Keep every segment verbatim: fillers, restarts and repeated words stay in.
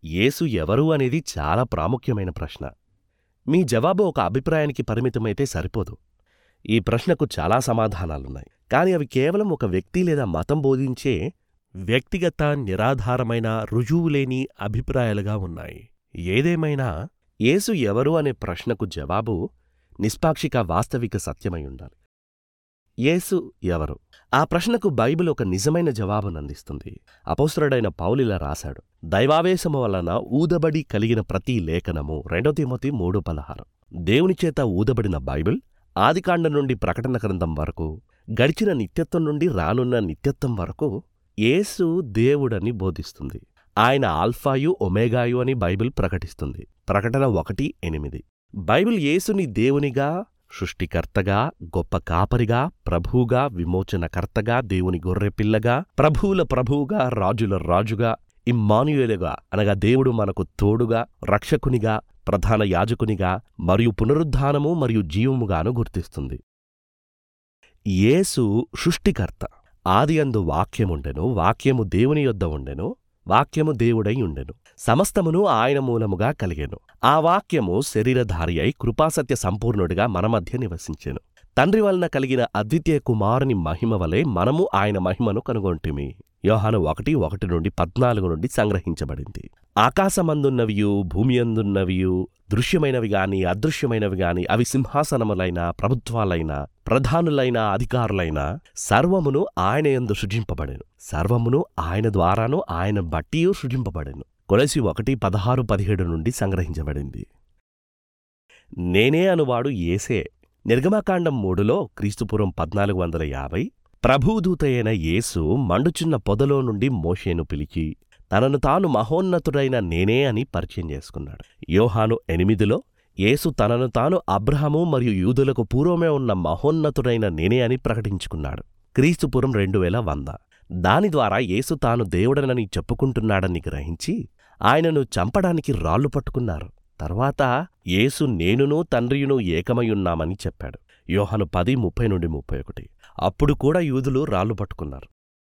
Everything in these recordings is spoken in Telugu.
యేసు ఎవరు అనేది చాలా ప్రాముఖ్యమైన ప్రశ్న. మీ జవాబు ఒక అభిప్రాయానికి పరిమితమైతే సరిపోదు. ఈ ప్రశ్నకు చాలా సమాధానాలున్నాయి, కాని అవి కేవలం ఒక వ్యక్తి లేదా మతం బోధించే వ్యక్తిగత, నిరాధారమైన, రుజువులేని అభిప్రాయాలుగా ఉన్నాయి. ఏదేమైనా యేసు ఎవరు అనే ప్రశ్నకు జవాబు నిష్పాక్షిక, వాస్తవిక సత్యమై ఉండాలి. యేసు ఎవరు? ఆ ప్రశ్నకు బైబిల్ ఒక నిజమైన జవాబునందిస్తుంది. అపోస్తలుడైన పౌలిలా రాశాడు, దైవావేశము వలన ఊదబడి కలిగిన ప్రతి లేఖనము రెండో తిమోతి మూడు పదహారు. దేవునిచేత ఊదబడిన బైబిల్ ఆదికాండం నుండి ప్రకటన గ్రంథం వరకు, గడిచిన నిత్యత్వం నుండి రానున్న నిత్యత్వం వరకు యేసు దేవుడని బోధిస్తుంది. ఆయన ఆల్ఫాయు ఒమేగాయు అని బైబిల్ ప్రకటిస్తుంది. ప్రకటన ఒకటి ఎనిమిది. బైబిల్ యేసుని దేవునిగా, సృష్టికర్తగా, గొప్ప కాపరిగా, ప్రభువుగా, విమోచనకర్తగా, దేవుని గొర్రెపిల్లగా, ప్రభువుల ప్రభువుగా, రాజుల రాజుగా, ఇమ్మానుయేలుగా అనగా దేవుడు మనకు తోడుగా, రక్షకునిగా, ప్రధాన యాజకునిగా మరియు పునరుద్ధానము మరియు జీవముగాను గుర్తిస్తుంది. యేసు సృష్టికర్త. ఆదియందు వాక్యముండెను, వాక్యము దేవుని యొద్ద ఉండెను, వాక్యము దేవుడై ఉండెను, సమస్తమును ఆయన మూలముగా కలిగెను. ఆ వాక్యము శరీరధారి అయి కృపాసత్య సంపూర్ణుడిగా మన మధ్య నివసించెను. తండ్రి వలన కలిగిన అద్వితీయ కుమారుని మహిమ వలె మనము ఆయన మహిమను కనుగొంటిమి. యోహాను ఒకటి ఒకటి నుండి పద్నాలుగు నుండి సంగ్రహించబడింది. ఆకాశమందున్నవియు, భూమి అందున్నవియు, దృశ్యమైనవి గాని అదృశ్యమైనవి గాని, అవి సింహాసనములైన, ప్రభుత్వాలైన, ప్రధానులైన, అధికారులైన సర్వమును ఆయన యందు సృజింపబడెను. సర్వమును ఆయన ద్వారాను ఆయన బట్టియు సృజింపబడెను. కొలసి ఒకటి పదహారు పదిహేడు నుండి సంగ్రహించబడింది. నేనే అనువాడు యేసే. నిర్గమకాండం మూడులో క్రీస్తుపూర్వం పద్నాలుగు వందల యాభై ప్రభుదూతయైన యేసు మండుచున్న పొదలో నుండి మోషేను పిలిచి తనను తాను మహోన్నతుడైన నేనే అని పరిచయం చేసుకున్నాడు. యోహాను ఎనిమిదిలో యేసు తనను తాను అబ్రహము మరియు యూదులకు పూర్వమే ఉన్న మహోన్నతుడైన నేనే అని ప్రకటించుకున్నాడు. క్రీస్తుపూర్వం రెండు వేల వంద. దాని ద్వారా యేసు తాను దేవుడనని చెప్పుకుంటున్నాడని గ్రహించి ఆయనను చంపడానికి రాళ్లు పట్టుకున్నారు. తర్వాత యేసు నేనును తండ్రియును ఏకమయున్నామని చెప్పాడు. యోహాను పది ముప్పై నుండి ముప్పై ఒకటి. అప్పుడు కూడా యూదులు రాళ్లు పట్టుకున్నారు.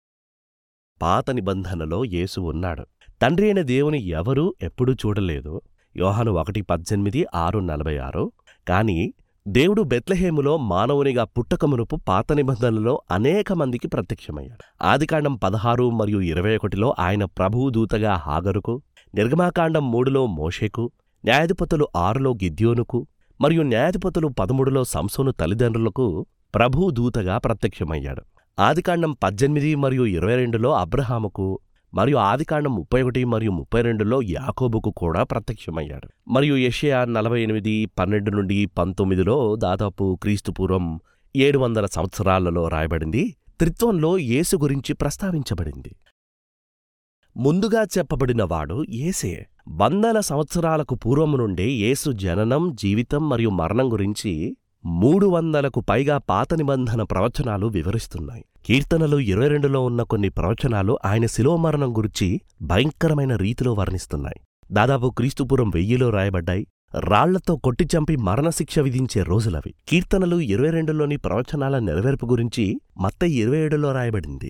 పాత నిబంధనలో యేసు ఉన్నాడు. తండ్రి అయిన దేవుని ఎవరూ ఎప్పుడూ చూడలేదు. యోహాను ఒకటి పద్దెనిమిది, ఆరు నలభై ఆరు. కాని దేవుడు బెత్లెహేములో మానవునిగా పుట్టకమునుపు పాత నిబంధనలో అనేక మందికి ప్రత్యక్షమయ్యాడు. ఆదికాండం పదహారు మరియు ఇరవై ఒకటిలో ఆయన ప్రభువు దూతగా హాగరుకు, నిర్గమాకాండం మూడులో మోషేకు, న్యాయాధిపతులు ఆరులో గిద్యోనుకు మరియు న్యాయాధిపతులు పదమూడులో సంసోను తల్లిదండ్రులకు ప్రభువు దూతగా ప్రత్యక్షమయ్యాడు. ఆదికాండం పద్దెనిమిది మరియు ఇరవై రెండులో అబ్రహాముకు మరియు ఆదికాండం ముప్పై ఒకటి మరియు ముప్పై రెండులో యాకోబుకు కూడా ప్రత్యక్షమయ్యాడు. మరియు యెషయా నలభై ఎనిమిది పన్నెండు నుండి పంతొమ్మిదిలో దాదాపు క్రీస్తుపూర్వం ఏడు వందల సంవత్సరాలలో రాయబడింది. త్రిత్వంలో యేసు గురించి ప్రస్తావించబడింది. ముందుగా చెప్పబడినవాడు యేసే. వందల సంవత్సరాలకు పూర్వము నుండే యేసు జననం, జీవితం మరియు మరణం గురించి మూడు వందలకు పైగా పాత నిబంధన ప్రవచనాలు వివరిస్తున్నాయి. కీర్తనలు ఇరవై రెండులో ఉన్న కొన్ని ప్రవచనాలు ఆయన శిలువ మరణం గురించి భయంకరమైన రీతిలో వర్ణిస్తున్నాయి. దాదాపు క్రీస్తుపూర్వం వెయ్యిలో రాయబడ్డాయి. రాళ్లతో కొట్టి చంపి మరణశిక్ష విధించే రోజులవి. కీర్తనలు ఇరవై రెండులోని ప్రవచనాల నెరవేర్పు గురించి మత్తయి ఇరవై ఏడులో రాయబడింది.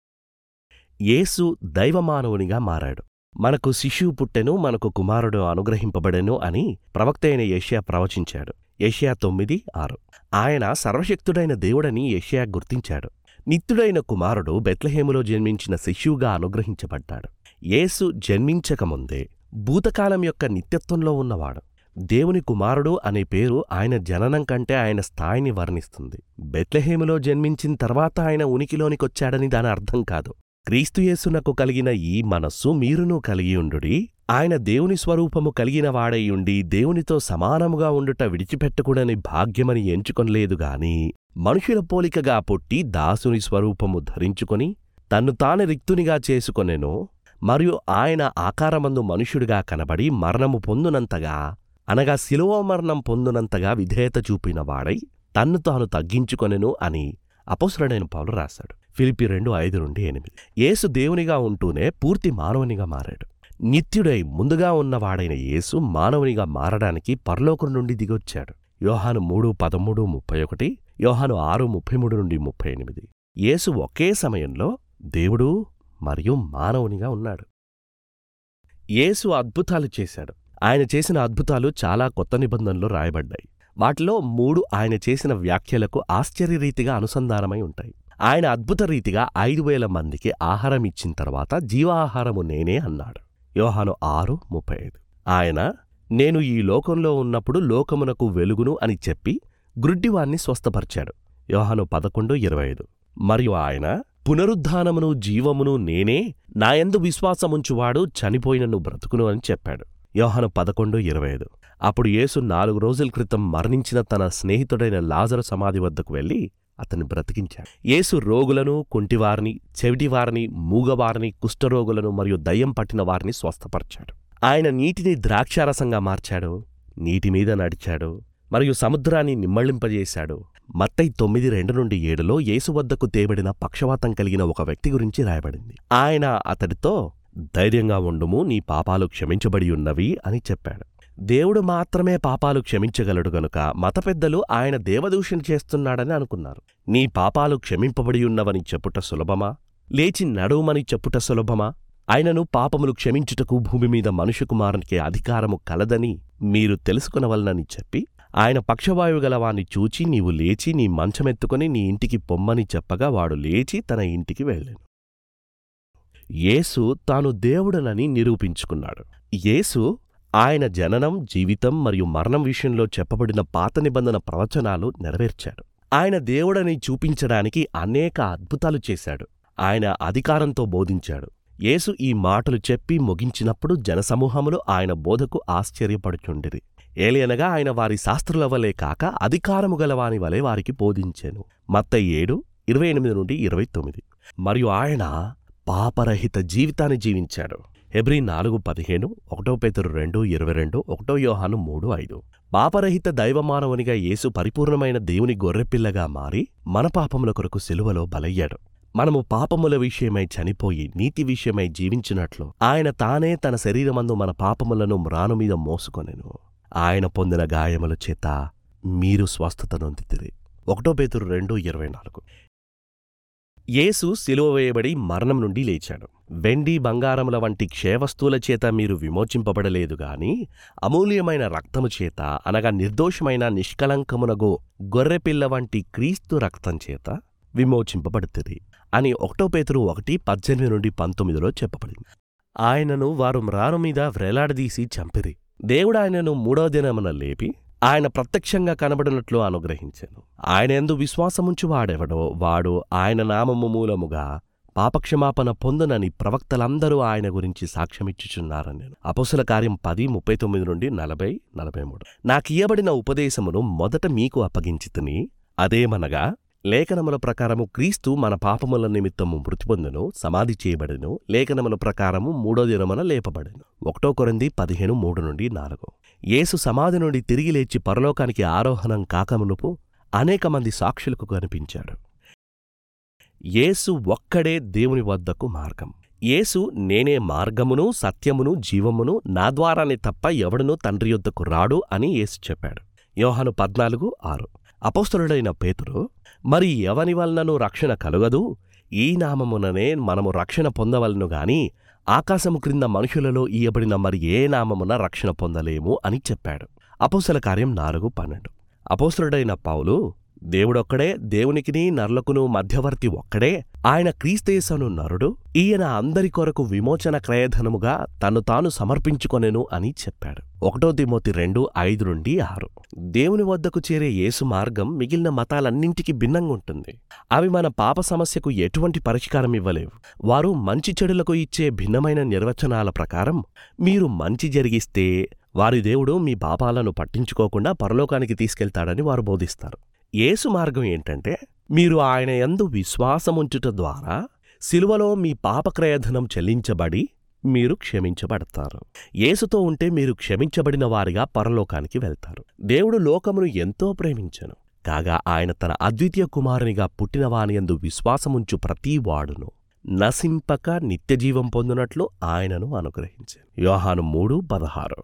యేసు దైవమానవునిగా మారాడు. మనకు శిశువు పుట్టెను, మనకు కుమారుడు అనుగ్రహింపబడెను అని ప్రవక్త అయిన యెషయా ప్రవచించాడు. యెషయా తొమ్మిది ఆరు. ఆయన సర్వశక్తుడైన దేవుడని యెషయా గుర్తించాడు. నిత్యుడైన కుమారుడు బెత్లెహేములో జన్మించిన శిశువుగా అనుగ్రహించబడ్డాడు. యేసు జన్మించకముందే భూతకాలం యొక్క నిత్యత్వంలో ఉన్నవాడు. దేవుని కుమారుడు అనే పేరు ఆయన జననం కంటే ఆయన స్థాయిని వర్ణిస్తుంది. బెత్లెహేములో జన్మించిన తర్వాత ఆయన ఉనికిలోనికొచ్చాడని దాని అర్థం కాదు. క్రీస్తుయేసునకు కలిగిన ఈ మనస్సు మీరునూ కలిగియుండుడి. ఆయన దేవుని స్వరూపము కలిగినవాడైయుండి దేవునితో సమానముగా ఉండుట విడిచిపెట్టకూడని భాగ్యమని ఎంచుకొనలేదుగాని మనుషుల పోలికగా పుట్టి దాసుని స్వరూపము ధరించుకొని తన్ను తాను రిక్తునిగా చేసుకొనెను. మరియు ఆయన ఆకారమందు మనుష్యుడిగా కనబడి మరణము పొందునంతగా అనగా శిలువ మరణం పొందునంతగా విధేయత చూపినవాడై తన్ను తాను తగ్గించుకొనెను అని అపోస్తలుడైన పౌలు రాశాడు. ఫిలిప్పీ రెండు ఐదు నుండి ఎనిమిది. యేసు దేవునిగా ఉంటూనే పూర్తి మానవునిగా మారాడు. నిత్యుడై ముందుగా ఉన్నవాడైన యేసు మానవునిగా మారడానికి పరలోకం నుండి దిగొచ్చాడు. యోహాను మూడు పదమూడు ముప్పై ఒకటి, యోహాను ఆరు ముప్పై మూడు నుండి ముప్పై ఎనిమిది. యేసు ఒకే సమయంలో దేవుడు మరియు మానవునిగా ఉన్నాడు. యేసు అద్భుతాలు చేశాడు. ఆయన చేసిన అద్భుతాలు చాలా కొత్త నిబంధనలో రాయబడ్డాయి. వాటిలో మూడు ఆయన చేసిన వ్యాఖ్యలకు ఆశ్చర్యరీతిగా అనుసంధానమై ఉంటాయి. ఆయన అద్భుత రీతిగా ఐదు వేల మందికి ఆహారం ఇచ్చిన తర్వాత జీవాహారము నేనే అన్నాడు. యోహాను ఆరు ముప్పై ఐదు. ఆయన నేను ఈ లోకంలో ఉన్నప్పుడు లోకమునకు వెలుగును అని చెప్పి గ్రుడ్డివాణ్ణి స్వస్థపరిచాడు. యోహాను పదకొండు ఇరవై ఐదు. మరియు ఆయన పునరుద్ధానమును జీవమును నేనే, నాయందు విశ్వాసముంచువాడు చనిపోయినను బ్రతుకును అని చెప్పాడు. యోహాను పదకొండు ఇరవై ఐదు. అప్పుడు యేసు నాలుగు రోజుల క్రితం మరణించిన తన స్నేహితుడైన లాజరు సమాధి వద్దకు వెళ్లి అతన్ని బ్రతికించాడు. యేసు రోగులను, కుంటివారిని, చెవిటివారిని, మూగవారిని, కుష్ఠరోగులను మరియు దయ్యం పట్టిన వారిని స్వస్థపరిచాడు. ఆయన నీటిని ద్రాక్షారసంగా మార్చాడు, నీటిమీద నడిచాడు మరియు సముద్రాన్ని నిమ్మళింపజేశాడు. మత్తయి తొమ్మిది రెండు నుండి ఏడులో యేసు వద్దకు తేబడిన పక్షవాతం కలిగిన ఒక వ్యక్తి గురించి రాయబడింది. ఆయన అతడితో ధైర్యంగా ఉండుము, నీ పాపాలు క్షమించబడి ఉన్నవి అని చెప్పాడు. దేవుడు మాత్రమే పాపాలు క్షమించగలడు గనుక మత పెద్దలు ఆయన దేవదూషణ చేస్తున్నాడని అనుకున్నారు. నీ పాపాలు క్షమింపబడి ఉన్నవని చెప్పుట సులభమా? లేచి నడువుమని చెప్పుట సులభమా? ఆయనను పాపములు క్షమించుటకు భూమిమీద మనుష్యకుమారునికి అధికారము కలదని మీరు తెలుసుకునవలనని చెప్పి ఆయన పక్షవాయువు గలవాన్ని చూచి నీవు లేచి నీ మంచమెత్తుకుని నీ ఇంటికి పొమ్మని చెప్పగా వాడు లేచి తన ఇంటికి వెళ్ళాను. యేసు తాను దేవుడనని నిరూపించుకున్నాడు. యేసు ఆయన జననం, జీవితం మరియు మరణం విషయంలో చెప్పబడిన పాత నిబంధన ప్రవచనాలు నెరవేర్చాడు. ఆయన దేవుడని చూపించడానికి అనేక అద్భుతాలు చేశాడు. ఆయన అధికారంతో బోధించాడు. యేసు ఈ మాటలు చెప్పి ముగించినప్పుడు జనసమూహములు ఆయన బోధకు ఆశ్చర్యపడుచుండిరి. ఏలియనగా ఆయన వారి శాస్త్రుల వలె కాక అధికారము గలవాని వలె వారికి బోధించెను. మత్తయి ఏడు ఇరవై ఎనిమిది నుండి ఇరవై తొమ్మిది. మరియు ఆయన పాపరహిత జీవితాన్ని జీవించాడు. హెబ్రీ నాలుగు పదిహేను, ఒకటో పేతురు రెండు ఇరవై రెండు, ఒకటో యోహాను మూడు ఐదు. పాపరహిత దైవమానవునిగా యేసు పరిపూర్ణమైన దేవుని గొర్రెపిల్లగా మారి మన పాపముల కొరకు సిలువలో బలయ్యాడు. మనము పాపముల విషయమై చనిపోయి నీతి విషయమై జీవించినట్లు ఆయన తానే తన శరీరమందు మన పాపములను మ్రానుమీద మోసుకొనెను. ఆయన పొందిన గాయముల చేత మీరు స్వస్థత నొందితిరి. ఒకటో పేతురు రెండు ఇరవై నాలుగు. యేసు సిలువ వేయబడి మరణం నుండి లేచాడు. వెండి బంగారముల వంటి క్షయవస్తువుల చేత మీరు విమోచింపబడలేదు గాని అమూల్యమైన రక్తము చేత, అనగా నిర్దోషమైన నిష్కలంకమునగో గొర్రెపిల్ల వంటి క్రీస్తు రక్తం చేత విమోచింపబడుతుంది అని ఒకటో పేతురు ఒకటి పద్దెనిమిది నుండి పంతొమ్మిదిలో చెప్పబడింది. ఆయనను వారు మ్రాను మీద వ్రేలాడదీసి చంపిరి. దేవుడు ఆయనను మూడో దినమున లేపి ఆయన ప్రత్యక్షంగా కనబడినట్లు అనుగ్రహించెను. ఆయన యందు విశ్వాసముంచు వాడెవడో వాడు ఆయన నామము మూలముగా పాపక్షమాపణ పొందునని ప్రవక్తలందరూ ఆయన గురించి సాక్ష్యమిచ్చుచున్నారని నేను. అపోస్తల కార్యం పది ముప్పై తొమ్మిది నుండి నలభై నలభై మూడు. నాకియ్యబడిన ఉపదేశమును మొదట మీకు అప్పగించితిని. అదేమనగా లేఖనముల ప్రకారము క్రీస్తు మన పాపముల నిమిత్తము మృతి పొందెను, సమాధి చేయబడెను, లేఖనముల ప్రకారము మూడో దినమున లేపబడెను. ఒకటో కొరింథీ పదిహేను మూడు నుండి నాలుగు. యేసు సమాధి నుండి తిరిగి లేచి పరలోకానికి ఆరోహణం కాకమునుపు అనేక మంది సాక్షులకు కనిపించాడు. యేసు ఒక్కడే దేవుని వద్దకు మార్గం. యేసు నేనే మార్గమును, సత్యమును, జీవమును, నా ద్వారానే తప్ప ఎవడునూ తండ్రి యొద్దకు రాడు అని యేసు చెప్పాడు. యోహాను పద్నాలుగు ఆరు. అపోస్తలుడైన పేతురు, మరి ఎవని వలనను రక్షణ కలుగదు, ఈ నామముననే మనము రక్షణ పొందవలను గాని ఆకాశము క్రింద మనుషులలో ఇయ్యబడిన మరి ఏ నామమున రక్షణ పొందలేము అని చెప్పాడు. అపోస్తల కార్యం నాలుగు పన్నెండు. అపోస్తలుడైన పౌలు, దేవుడొక్కడే, దేవునికిని నరులకును మధ్యవర్తి ఒక్కడే, ఆయన క్రీస్తేసను నరుడు, ఈయన అందరి కొరకు విమోచన క్రయధనముగా తన్ను తాను సమర్పించుకొనెను అని చెప్పాడు. ఒకటో తిమోతి రెండు ఐదు నుండి ఆరు. దేవుని వద్దకు చేరే యేసు మార్గం మిగిలిన మతాలన్నింటికీ భిన్నంగా ఉంటుంది. అవి మన పాప సమస్యకు ఎటువంటి పరిష్కారం ఇవ్వలేవు. వారు మంచి చెడులకు ఇచ్చే భిన్నమైన నిర్వచనాల ప్రకారం మీరు మంచి జరిగిస్తే వారి దేవుడు మీ పాపాలను పట్టించుకోకుండా పరలోకానికి తీసుకెళ్తాడని వారు బోధిస్తారు. యేసు మార్గం ఏంటంటే, మీరు ఆయన యందు విశ్వాసముంచుట ద్వారా సిలువలో మీ పాపక్రయధనం చెల్లించబడి మీరు క్షమించబడతారు. యేసుతో ఉంటే మీరు క్షమించబడిన వారిగా పరలోకానికి వెళ్తారు. దేవుడు లోకమును ఎంతో ప్రేమించెను, కాగా ఆయన తన అద్వితీయ కుమారునిగా పుట్టిన వానియందు విశ్వాసముంచు ప్రతీవాడును నశింపక నిత్యజీవం పొందునట్లు ఆయనను అనుగ్రహించాను. యోహాను మూడు పదహారు.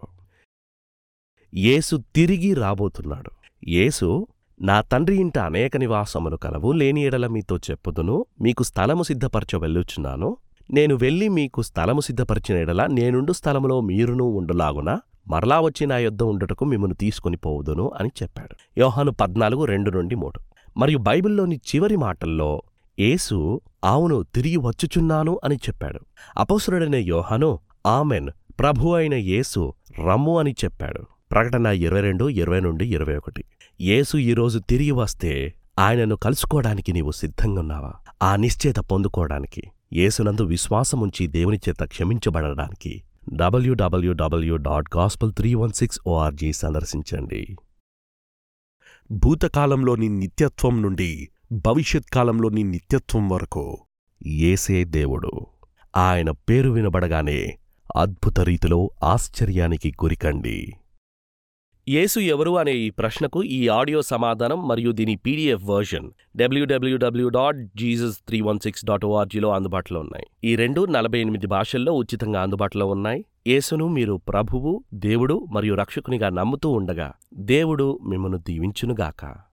యేసు తిరిగి రాబోతున్నాడు. యేసు, నా తండ్రి ఇంట అనేక నివాసములు కలవు, లేని ఎడల మీతో చెప్పుదును, మీకు స్థలము సిద్ధపరచ వెళ్ళుచున్నాను. నేను వెళ్ళి మీకు స్థలము సిద్ధపరిచిన ఎడల నేనుండు స్థలములో మీరును ఉండులాగున మరలా వచ్చి నా యొద్ద ఉండుటకు మిమ్మను తీసుకుని పోవుదును అని చెప్పాడు. యోహాను పద్నాలుగు రెండు నుండి మూడు. మరియు బైబిల్లోని చివరి మాటల్లో యేసు అవును తిరిగి వచ్చుచున్నాను అని చెప్పాడు. అపోస్తలుడైన యోహాను ఆమెన్ ప్రభు అయిన యేసు రమ్ము అని చెప్పాడు. ప్రకటన ఇరవై రెండు ఇరవై నుండి ఇరవై ఒకటి. యేసు ఈరోజు తిరిగి వస్తే ఆయనను కలుసుకోవడానికి నీవు సిద్ధంగున్నావా? ఆ నిశ్చయత పొందుకోవడానికి, యేసునందు విశ్వాసముంచి దేవుని చేత క్షమించబడడానికి W W W dot gospel three one six O R G సందర్శించండి. భూతకాలంలోని నిత్యత్వం నుండి భవిష్యత్కాలంలోని నిత్యత్వం వరకు యేసే దేవుడు. ఆయన పేరు వినబడగానే అద్భుత రీతిలో ఆశ్చర్యానికి గురికండి. యేసు ఎవరు అనే ఈ ప్రశ్నకు ఈ ఆడియో సమాధానం మరియు దీని PDF version W W W dot Jesus three one six dot ఓఆర్జీలో అందుబాటులో ఉన్నాయి. ఈ రెండు నలభై ఎనిమిది భాషల్లో ఉచితంగా అందుబాటులో ఉన్నాయి. యేసును మీరు ప్రభువు, దేవుడు మరియు రక్షకునిగా నమ్ముతూ ఉండగా దేవుడు మిమ్మను దీవించునుగాక.